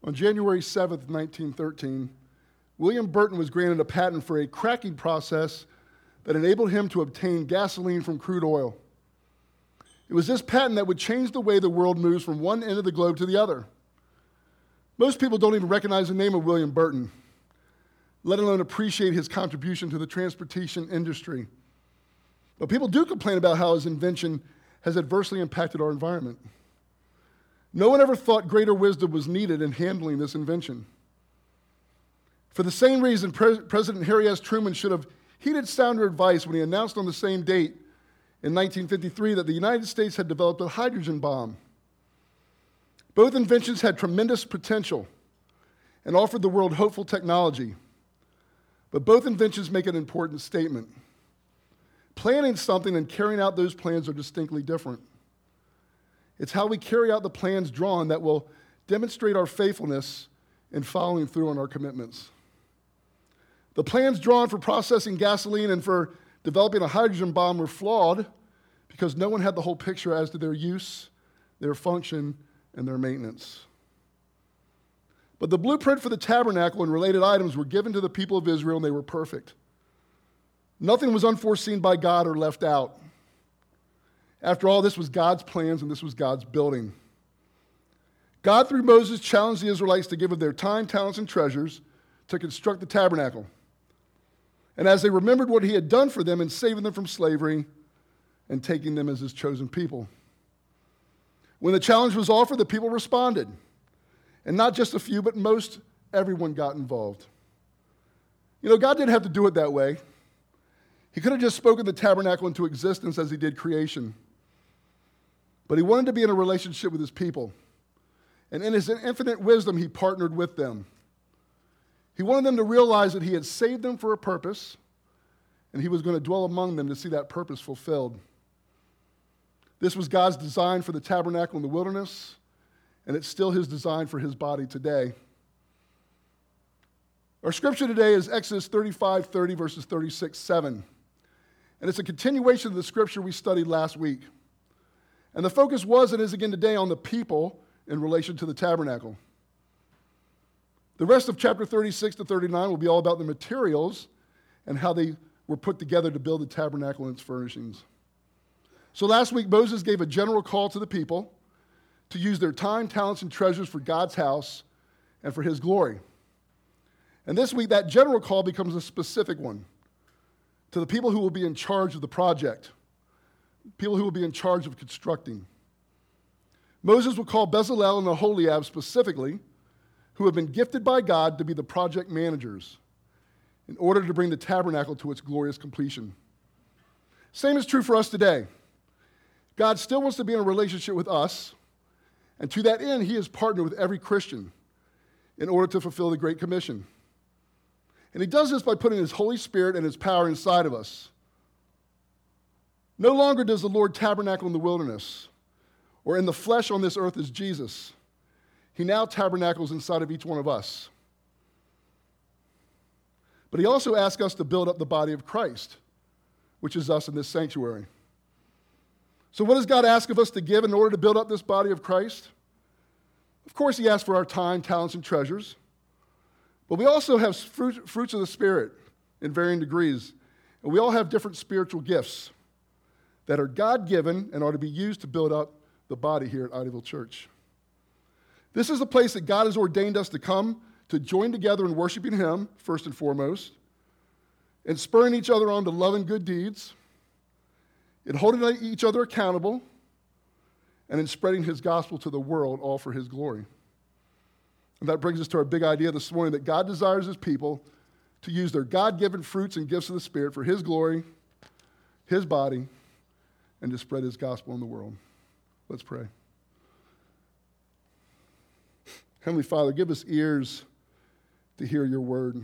On January 7th, 1913, William Burton was granted a patent for a cracking process that enabled him to obtain gasoline from crude oil. It was this patent that would change the way the world moves from one end of the globe to the other. Most people don't even recognize the name of William Burton, let alone appreciate his contribution to the transportation industry. But people do complain about how his invention has adversely impacted our environment. No one ever thought greater wisdom was needed in handling this invention. For the same reason, President Harry S. Truman should have heeded sounder advice when he announced on the same date in 1953 that the United States had developed a hydrogen bomb. Both inventions had tremendous potential and offered the world hopeful technology. But both inventions make an important statement. Planning something and carrying out those plans are distinctly different. It's how we carry out the plans drawn that will demonstrate our faithfulness in following through on our commitments. The plans drawn for processing gasoline and for developing a hydrogen bomb were flawed because no one had the whole picture as to their use, their function, and their maintenance. But the blueprint for the tabernacle and related items were given to the people of Israel, and they were perfect. Nothing was unforeseen by God or left out. After all, this was God's plans, and this was God's building. God, through Moses, challenged the Israelites to give of their time, talents, and treasures to construct the tabernacle. And as they remembered what he had done for them in saving them from slavery and taking them as his chosen people. When the challenge was offered, the people responded. And not just a few, but most everyone got involved. You know, God didn't have to do it that way. He could have just spoken the tabernacle into existence as he did creation. But he wanted to be in a relationship with his people. And in his infinite wisdom, he partnered with them. He wanted them to realize that he had saved them for a purpose, and he was going to dwell among them to see that purpose fulfilled. This was God's design for the tabernacle in the wilderness, and it's still his design for his body today. Our scripture today is Exodus 35:30 verses 36:7. And it's a continuation of the scripture we studied last week. And the focus was and is again today on the people in relation to the tabernacle. The rest of chapter 36 to 39 will be all about the materials and how they were put together to build the tabernacle and its furnishings. So last week, Moses gave a general call to the people to use their time, talents, and treasures for God's house and for his glory. And this week, that general call becomes a specific one to the people who will be in charge of the project, people who will be in charge of constructing. Moses will call Bezalel and Aholiab specifically, who have been gifted by God to be the project managers in order to bring the tabernacle to its glorious completion. Same is true for us today. God still wants to be in a relationship with us, and to that end, he has partnered with every Christian in order to fulfill the Great Commission. And he does this by putting his Holy Spirit and his power inside of us. No longer does the Lord tabernacle in the wilderness or in the flesh on this earth as Jesus. He now tabernacles inside of each one of us. But he also asks us to build up the body of Christ, which is us in this sanctuary. So what does God ask of us to give in order to build up this body of Christ? Of course, he asks for our time, talents, and treasures. But we also have fruits of the Spirit in varying degrees. And we all have different spiritual gifts that are God-given and are to be used to build up the body here at Idyville Church. This is the place that God has ordained us to come to join together in worshiping him, first and foremost, and spurring each other on to love and good deeds, in holding each other accountable, and in spreading his gospel to the world, all for his glory. And that brings us to our big idea this morning, that God desires his people to use their God-given fruits and gifts of the Spirit for his glory, his body, and to spread his gospel in the world. Let's pray. Heavenly Father, give us ears to hear your word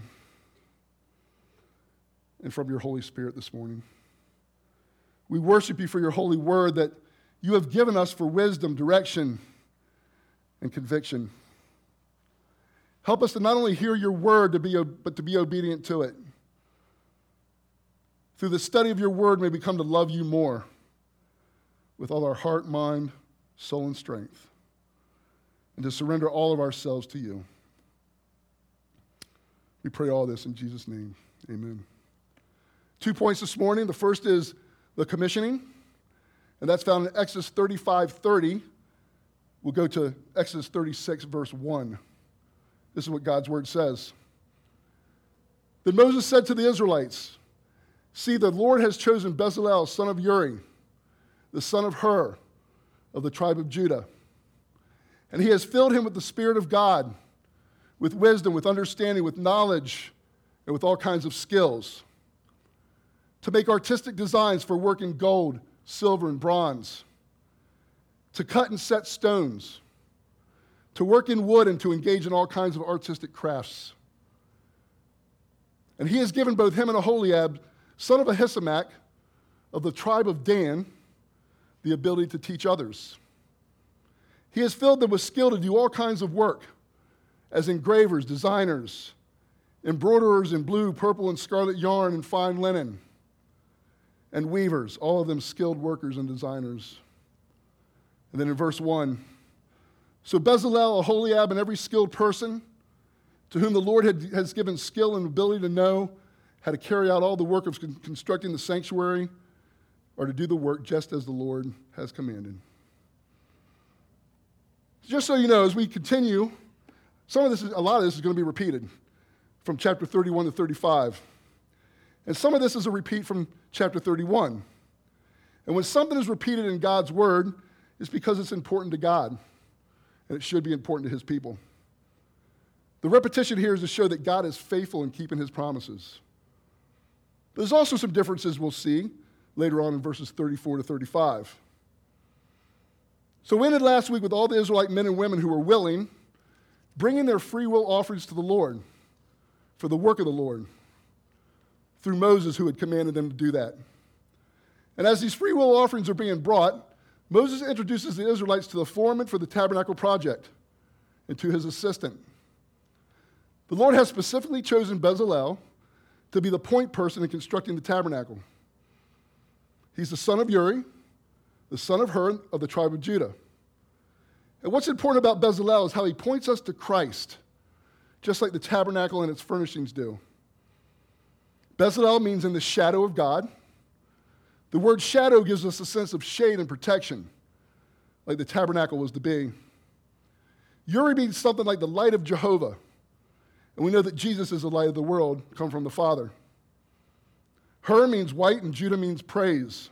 and from your Holy Spirit this morning. We worship you for your holy word that you have given us for wisdom, direction, and conviction. Help us to not only hear your word, but to be obedient to it. Through the study of your word, may we come to love you more with all our heart, mind, soul, and strength, and to surrender all of ourselves to you. We pray all this in Jesus' name. Amen. 2 points this morning. The first is the commissioning, and that's found in Exodus 35:30. We'll go to Exodus 36, verse 1. This is what God's word says. Then Moses said to the Israelites, "See, the Lord has chosen Bezalel, son of Uri, the son of Hur, of the tribe of Judah. And he has filled him with the Spirit of God, with wisdom, with understanding, with knowledge, and with all kinds of skills, to make artistic designs for work in gold, silver, and bronze, to cut and set stones, to work in wood, and to engage in all kinds of artistic crafts. And he has given both him and Aholiab, son of Ahisamach, of the tribe of Dan, the ability to teach others. He has filled them with skill to do all kinds of work, as engravers, designers, embroiderers in blue, purple, and scarlet yarn and fine linen, and weavers, all of them skilled workers and designers." And then in verse 1, "So Bezalel, Aholiab, and every skilled person to whom the Lord has given skill and ability to know how to carry out all the work of constructing the sanctuary, are to do the work just as the Lord has commanded." Just so you know, as we continue, a lot of this is going to be repeated from chapter 31 to 35. And some of this is a repeat from chapter 31. And when something is repeated in God's word, it's because it's important to God, and it should be important to his people. The repetition here is to show that God is faithful in keeping his promises. There's also some differences we'll see later on in verses 34 to 35. So we ended last week with all the Israelite men and women who were willing, bringing their free will offerings to the Lord for the work of the Lord through Moses, who had commanded them to do that. And as these free will offerings are being brought, Moses introduces the Israelites to the foreman for the tabernacle project and to his assistant. The Lord has specifically chosen Bezalel to be the point person in constructing the tabernacle. He's the son of Uri, the son of Hur, of the tribe of Judah. And what's important about Bezalel is how he points us to Christ, just like the tabernacle and its furnishings do. Bezalel means in the shadow of God. The word shadow gives us a sense of shade and protection, like the tabernacle was to be. Uri means something like the light of Jehovah. And we know that Jesus is the light of the world, come from the Father. Hur means white, and Judah means praise.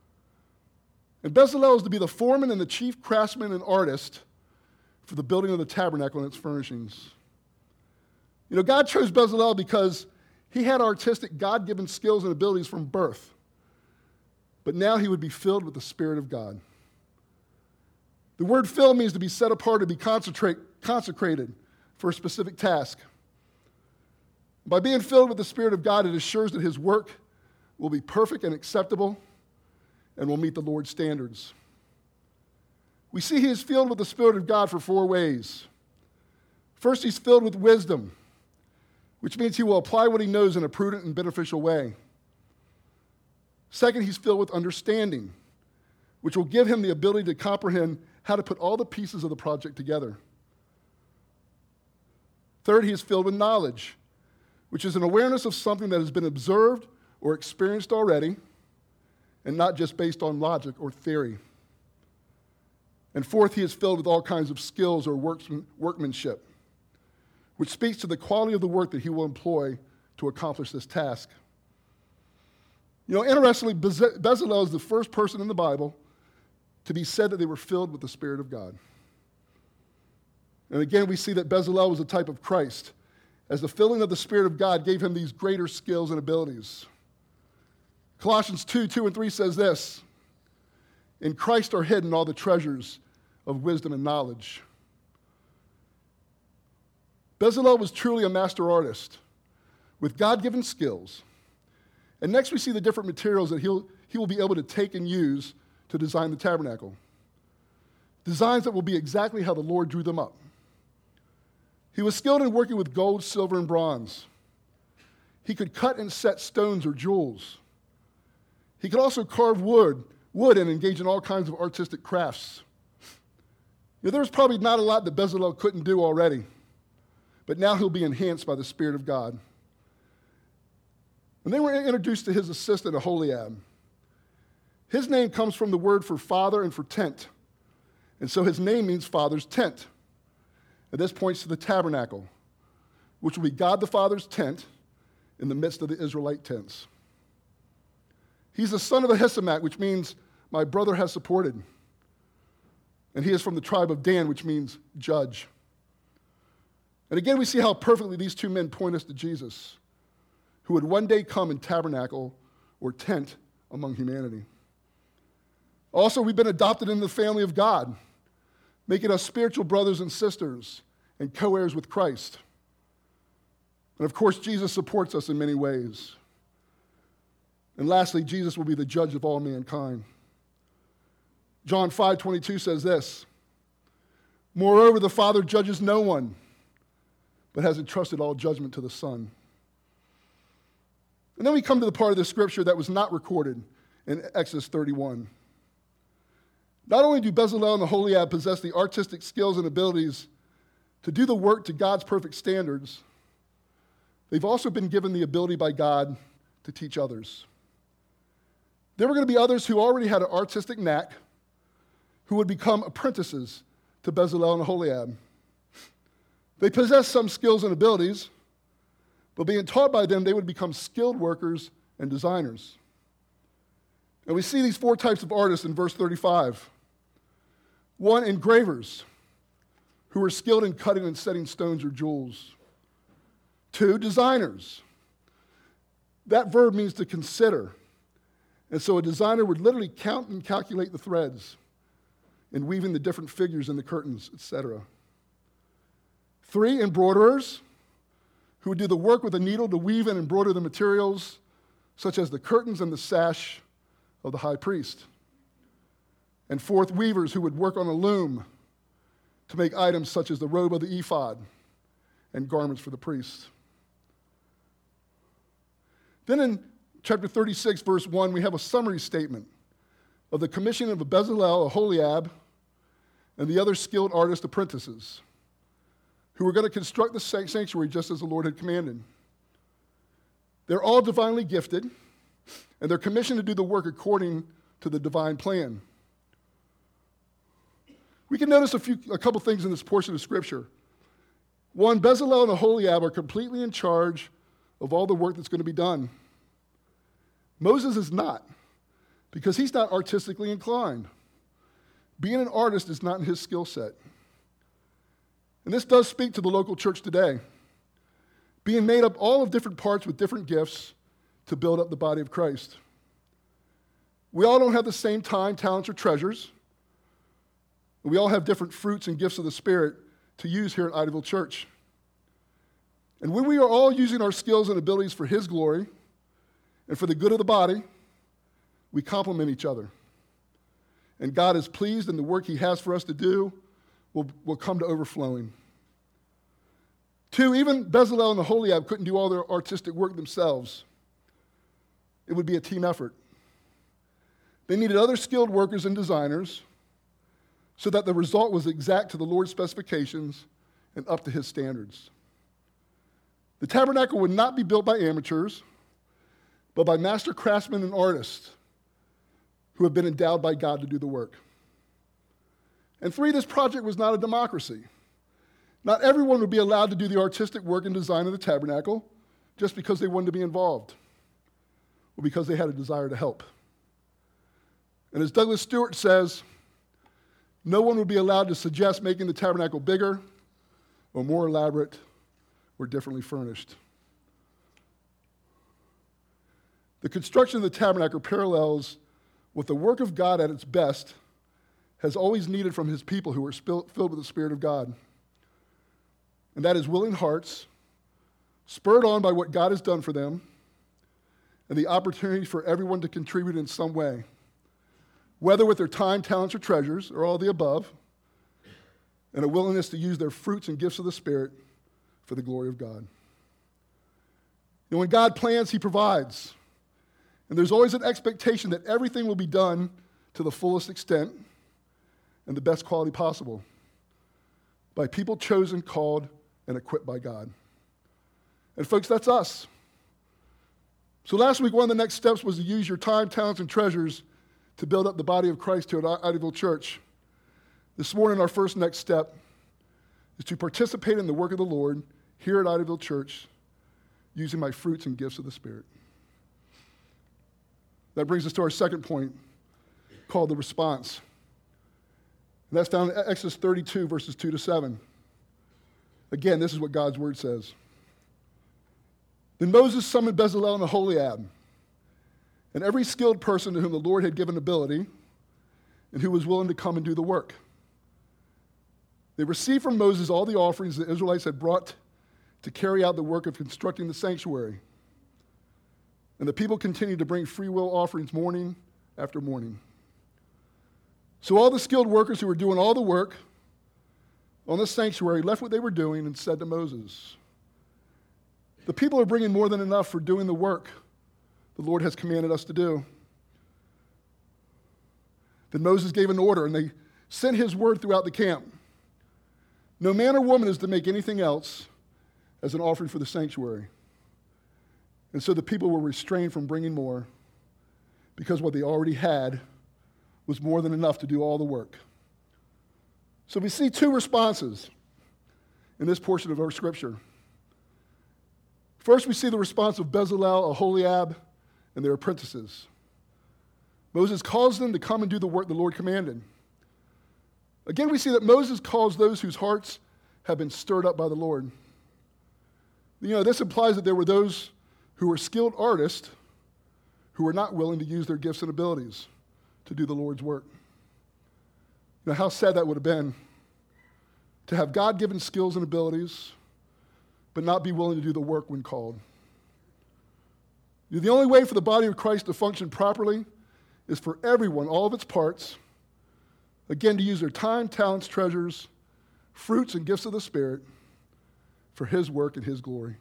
And Bezalel is to be the foreman and the chief craftsman and artist for the building of the tabernacle and its furnishings. You know, God chose Bezalel because he had artistic, God-given skills and abilities from birth. But now he would be filled with the Spirit of God. The word fill means to be set apart, to be consecrated for a specific task. By being filled with the Spirit of God, it assures that his work will be perfect and acceptable and will meet the Lord's standards. We see he is filled with the Spirit of God for 4 ways. First, he's filled with wisdom, which means he will apply what he knows in a prudent and beneficial way. Second, he's filled with understanding, which will give him the ability to comprehend how to put all the pieces of the project together. Third, he is filled with knowledge, which is an awareness of something that has been observed or experienced already, and not just based on logic or theory. And fourth, he is filled with all kinds of skills or workmanship, which speaks to the quality of the work that he will employ to accomplish this task. You know, interestingly, Bezalel is the first person in the Bible to be said that they were filled with the Spirit of God. And again, we see that Bezalel was a type of Christ, as the filling of the Spirit of God gave him these greater skills and abilities. Colossians 2 and 3 says this: "In Christ are hidden all the treasures of wisdom and knowledge." Bezalel was truly a master artist with God-given skills. And next we see the different materials that he will be able to take and use to design the tabernacle. Designs that will be exactly how the Lord drew them up. He was skilled in working with gold, silver, and bronze. He could cut and set stones or jewels. He could also carve wood and engage in all kinds of artistic crafts. You know, there's probably not a lot that Bezalel couldn't do already, but now he'll be enhanced by the Spirit of God. And they were introduced to his assistant, Aholiab. His name comes from the word for father and for tent. And so his name means father's tent. And this points to the tabernacle, which will be God the Father's tent in the midst of the Israelite tents. He's the son of Ahisamach, which means my brother has supported. And he is from the tribe of Dan, which means judge. And again, we see how perfectly these two men point us to Jesus, who would one day come and tabernacle or tent among humanity. Also, we've been adopted into the family of God, making us spiritual brothers and sisters and co-heirs with Christ. And of course, Jesus supports us in many ways. And lastly, Jesus will be the judge of all mankind. John 5:22 says this, "Moreover, the Father judges no one, but has entrusted all judgment to the Son." And then we come to the part of the scripture that was not recorded in Exodus 31. Not only do Bezalel and Aholiab possess the artistic skills and abilities to do the work to God's perfect standards, they've also been given the ability by God to teach others. There were going to be others who already had an artistic knack who would become apprentices to Bezalel and Aholiab. They possessed some skills and abilities, but being taught by them, they would become skilled workers and designers. And we see these four types of artists in verse 35. One, engravers, who were skilled in cutting and setting stones or jewels. Two, designers. That verb means to consider. And so a designer would literally count and calculate the threads in weaving the different figures in the curtains, etc. Three, embroiderers, who would do the work with a needle to weave and embroider the materials, such as the curtains and the sash of the high priest. And fourth, weavers, who would work on a loom to make items such as the robe of the ephod and garments for the priests. Then in chapter 36, verse 1, we have a summary statement of the commission of Bezalel, Aholiab, and the other skilled artist apprentices who were going to construct the sanctuary just as the Lord had commanded. They're all divinely gifted, and they're commissioned to do the work according to the divine plan. We can notice a couple things in this portion of Scripture. One, Bezalel and Aholiab are completely in charge of all the work that's going to be done. Moses is not, because he's not artistically inclined. Being an artist is not in his skill set. And this does speak to the local church today, being made up all of different parts with different gifts to build up the body of Christ. We all don't have the same time, talents, or treasures. We all have different fruits and gifts of the Spirit to use here at Idaville Church. And when we are all using our skills and abilities for His glory and for the good of the body, we complement each other. And God is pleased, and the work He has for us to do will come to overflowing. Two, even Bezalel and Aholiab couldn't do all their artistic work themselves. It would be a team effort. They needed other skilled workers and designers so that the result was exact to the Lord's specifications and up to His standards. The tabernacle would not be built by amateurs, but by master craftsmen and artists who have been endowed by God to do the work. And three, this project was not a democracy. Not everyone would be allowed to do the artistic work and design of the tabernacle just because they wanted to be involved or because they had a desire to help. And as Douglas Stewart says, no one would be allowed to suggest making the tabernacle bigger or more elaborate or differently furnished. The construction of the tabernacle parallels with the work of God at its best has always needed from His people who are filled with the Spirit of God. And that is willing hearts, spurred on by what God has done for them, and the opportunity for everyone to contribute in some way, whether with their time, talents, or treasures, or all the above, and a willingness to use their fruits and gifts of the Spirit for the glory of God. And when God plans, He provides. And there's always an expectation that everything will be done to the fullest extent and the best quality possible by people chosen, called, and equipped by God. And folks, that's us. So last week, one of the next steps was to use your time, talents, and treasures to build up the body of Christ here at Idyville Church. This morning, our first next step is to participate in the work of the Lord here at Idyville Church using my fruits and gifts of the Spirit. That brings us to our second point, called the response. And that's found in Exodus 32, verses 2 to 7. Again, this is what God's word says. Then Moses summoned Bezalel and Aholiab, and every skilled person to whom the Lord had given ability, and who was willing to come and do the work. They received from Moses all the offerings the Israelites had brought to carry out the work of constructing the sanctuary. And the people continued to bring free will offerings morning after morning. So all the skilled workers who were doing all the work on the sanctuary left what they were doing and said to Moses, "The people are bringing more than enough for doing the work the Lord has commanded us to do." Then Moses gave an order, and they sent his word throughout the camp. No man or woman is to make anything else as an offering for the sanctuary. And so the people were restrained from bringing more because what they already had was more than enough to do all the work. So we see two responses in this portion of our scripture. First, we see the response of Bezalel, Aholiab, and their apprentices. Moses calls them to come and do the work the Lord commanded. Again, we see that Moses calls those whose hearts have been stirred up by the Lord. This implies that there were those who were skilled artists who were not willing to use their gifts and abilities to do the Lord's work. How sad that would have been to have God-given skills and abilities, but not be willing to do the work when called. The only way for the body of Christ to function properly is for everyone, all of its parts, again, to use their time, talents, treasures, fruits, and gifts of the Spirit for His work and His glory.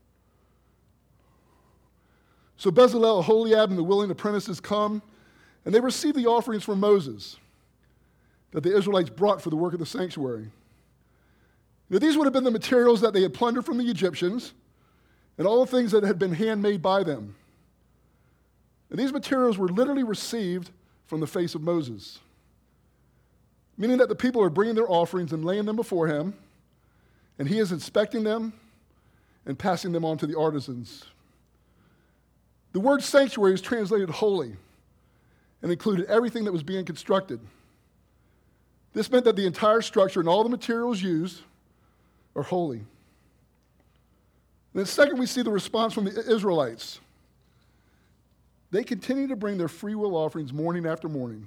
So Bezalel, Aholiab, and the willing apprentices come, and they receive the offerings from Moses that the Israelites brought for the work of the sanctuary. These would have been the materials that they had plundered from the Egyptians and all the things that had been handmade by them. And these materials were literally received from the face of Moses, meaning that the people are bringing their offerings and laying them before him, and he is inspecting them and passing them on to the artisans. The word sanctuary is translated holy and included everything that was being constructed. This meant that the entire structure and all the materials used are holy. And then second, we see the response from the Israelites. They continue to bring their free will offerings morning after morning.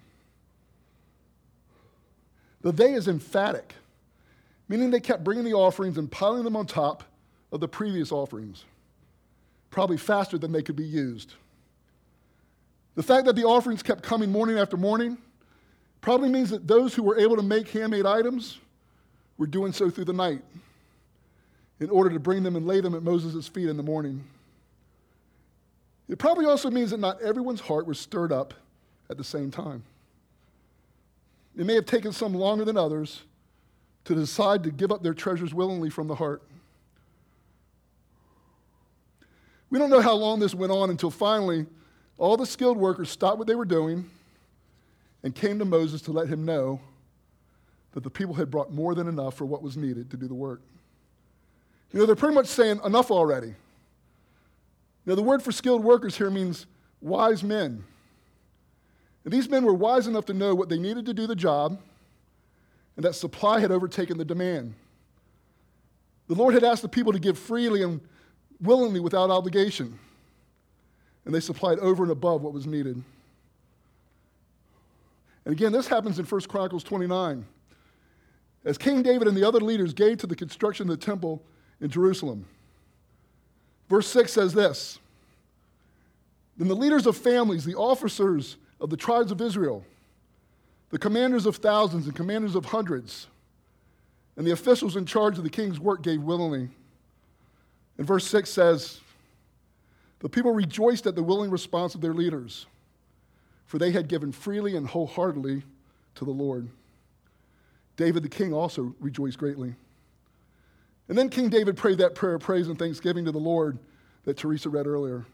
The they is emphatic, meaning they kept bringing the offerings and piling them on top of the previous offerings, probably faster than they could be used. The fact that the offerings kept coming morning after morning probably means that those who were able to make handmade items were doing so through the night in order to bring them and lay them at Moses' feet in the morning. It probably also means that not everyone's heart was stirred up at the same time. It may have taken some longer than others to decide to give up their treasures willingly from the heart. We don't know how long this went on until finally all the skilled workers stopped what they were doing and came to Moses to let him know that the people had brought more than enough for what was needed to do the work. They're pretty much saying, enough already. The word for skilled workers here means wise men. And these men were wise enough to know what they needed to do the job and that supply had overtaken the demand. The Lord had asked the people to give freely and willingly without obligation, and they supplied over and above what was needed. And again, this happens in 1 Chronicles 29. As King David and the other leaders gave to the construction of the temple in Jerusalem. Verse 6 says this, "Then the leaders of families, the officers of the tribes of Israel, the commanders of thousands and commanders of hundreds, and the officials in charge of the king's work gave willingly." And verse 6 says, "The people rejoiced at the willing response of their leaders, for they had given freely and wholeheartedly to the Lord. David the king also rejoiced greatly." And then King David prayed that prayer of praise and thanksgiving to the Lord that Teresa read earlier.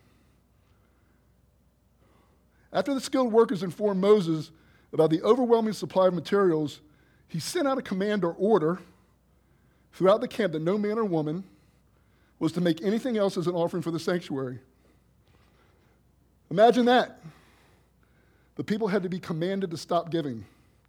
After the skilled workers informed Moses about the overwhelming supply of materials, he sent out a command or order throughout the camp that no man or woman was to make anything else as an offering for the sanctuary. Imagine that. The people had to be commanded to stop giving.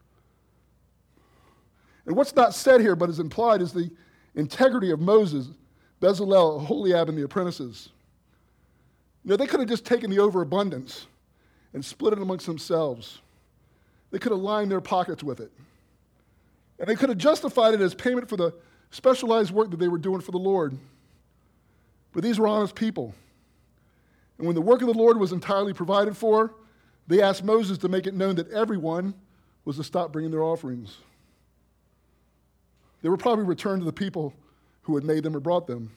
And what's not said here but is implied is the integrity of Moses, Bezalel, Aholiab, and the apprentices. They could have just taken the overabundance and split it amongst themselves. They could have lined their pockets with it. And they could have justified it as payment for the specialized work that they were doing for the Lord. But these were honest people. And when the work of the Lord was entirely provided for, they asked Moses to make it known that everyone was to stop bringing their offerings. They were probably returned to the people who had made them or brought them.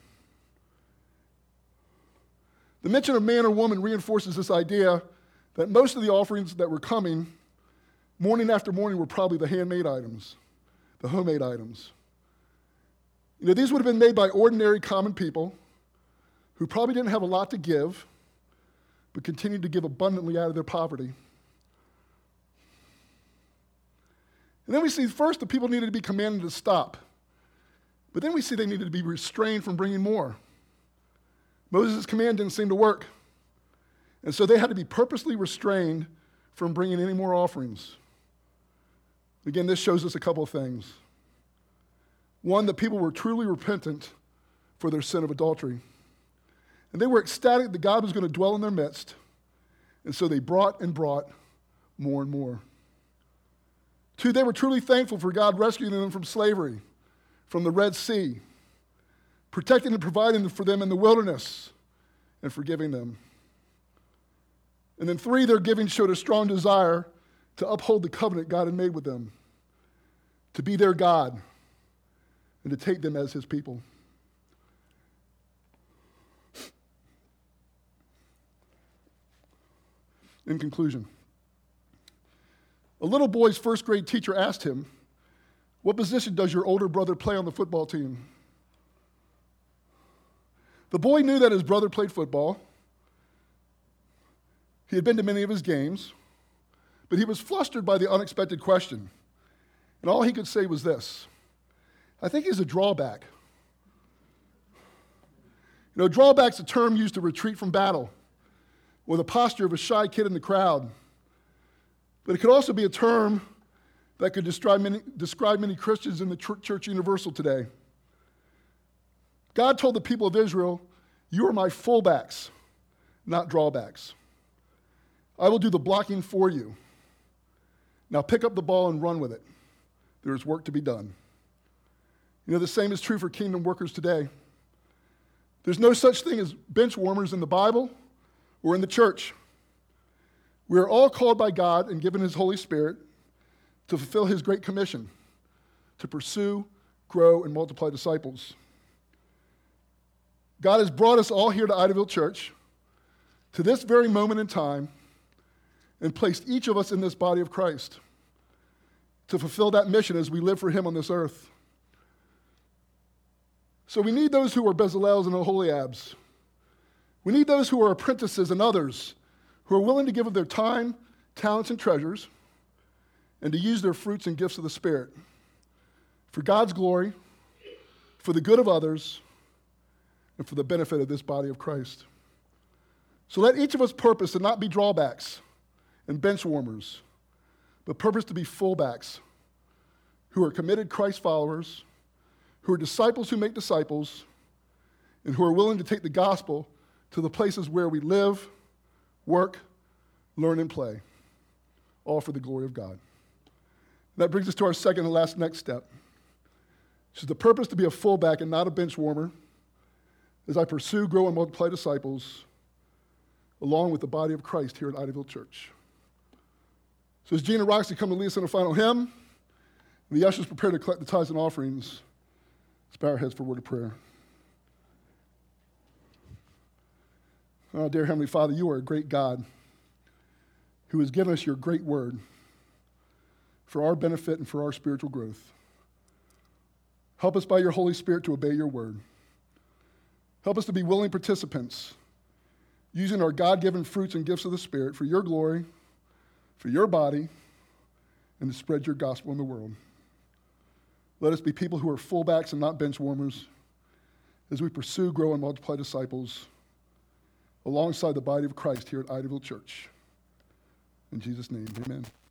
The mention of man or woman reinforces this idea that most of the offerings that were coming morning after morning were probably the handmade items, the homemade items. These would have been made by ordinary common people who probably didn't have a lot to give, but continued to give abundantly out of their poverty. And then we see first the people needed to be commanded to stop. But then we see they needed to be restrained from bringing more. Moses' command didn't seem to work. And so they had to be purposely restrained from bringing any more offerings. Again, this shows us a couple of things. One, that people were truly repentant for their sin of adultery. And they were ecstatic that God was going to dwell in their midst. And so they brought and brought more and more. Two, they were truly thankful for God rescuing them from slavery, from the Red Sea, protecting and providing for them in the wilderness, and forgiving them. And then three, their giving showed a strong desire to uphold the covenant God had made with them, to be their God, and to take them as his people. In conclusion, a little boy's first grade teacher asked him, "What position does your older brother play on the football team?" The boy knew that his brother played football. He had been to many of his games, but he was flustered by the unexpected question. And all he could say was this: "I think he's a drawback." Drawback's a term used to retreat from battle, or the posture of a shy kid in the crowd. But it could also be a term that could describe many Christians in the Church Universal today. God told the people of Israel, "You are my fullbacks, not drawbacks. I will do the blocking for you. Now pick up the ball and run with it. There is work to be done." The same is true for kingdom workers today. There's no such thing as bench warmers in the Bible or in the church. We are all called by God and given his Holy Spirit to fulfill his great commission, to pursue, grow, and multiply disciples. God has brought us all here to Idaville Church, to this very moment in time, and placed each of us in this body of Christ to fulfill that mission as we live for him on this earth. So we need those who are Bezalels and Aholiabs. We need those who are apprentices and others who are willing to give of their time, talents, and treasures, and to use their fruits and gifts of the Spirit for God's glory, for the good of others, and for the benefit of this body of Christ. So let each of us purpose to not be drawbacks and bench warmers, but purpose to be fullbacks who are committed Christ followers, who are disciples who make disciples, and who are willing to take the gospel to the places where we live, work, learn, and play, all for the glory of God. That brings us to our second and last next step, which is the purpose to be a fullback and not a bench warmer as I pursue, grow, and multiply disciples along with the body of Christ here at Idaville Church. So as Gene and Roxy come to lead us in a final hymn, and the ushers prepare to collect the tithes and offerings, let's bow our heads for a word of prayer. Oh, dear Heavenly Father, you are a great God who has given us your great word for our benefit and for our spiritual growth. Help us by your Holy Spirit to obey your word. Help us to be willing participants, using our God-given fruits and gifts of the Spirit for your glory, for your body, and to spread your gospel in the world. Let us be people who are fullbacks and not bench warmers as we pursue, grow, and multiply disciples alongside the body of Christ here at Idyville Church. In Jesus' name, amen.